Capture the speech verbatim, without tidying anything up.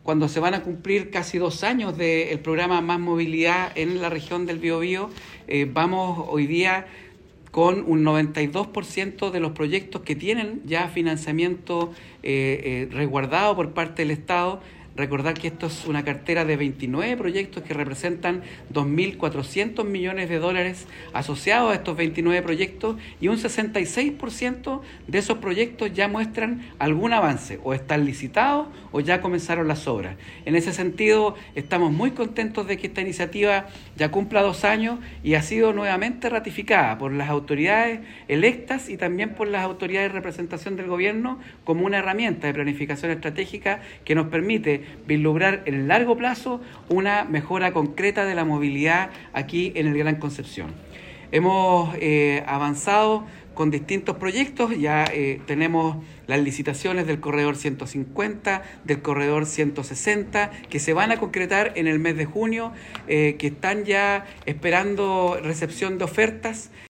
cuando se van a cumplir casi dos años del programa Más Movilidad en la región del Biobío, eh, vamos hoy día con un noventa y dos por ciento de los proyectos que tienen ya financiamiento eh, eh, resguardado por parte del Estado. Recordar que esto es una cartera de veintinueve proyectos que representan dos mil cuatrocientos millones de dólares asociados a estos veintinueve proyectos, y un sesenta y seis por ciento de esos proyectos ya muestran algún avance, o están licitados o ya comenzaron las obras. En ese sentido, estamos muy contentos de que esta iniciativa ya cumpla dos años y ha sido nuevamente ratificada por las autoridades electas y también por las autoridades de representación del gobierno como una herramienta de planificación estratégica que nos permite vislumbrar en el largo plazo una mejora concreta de la movilidad aquí en el Gran Concepción. Hemos eh, avanzado con distintos proyectos, ya eh, tenemos las licitaciones del corredor ciento cincuenta, del corredor ciento sesenta, que se van a concretar en el mes de junio, eh, que están ya esperando recepción de ofertas.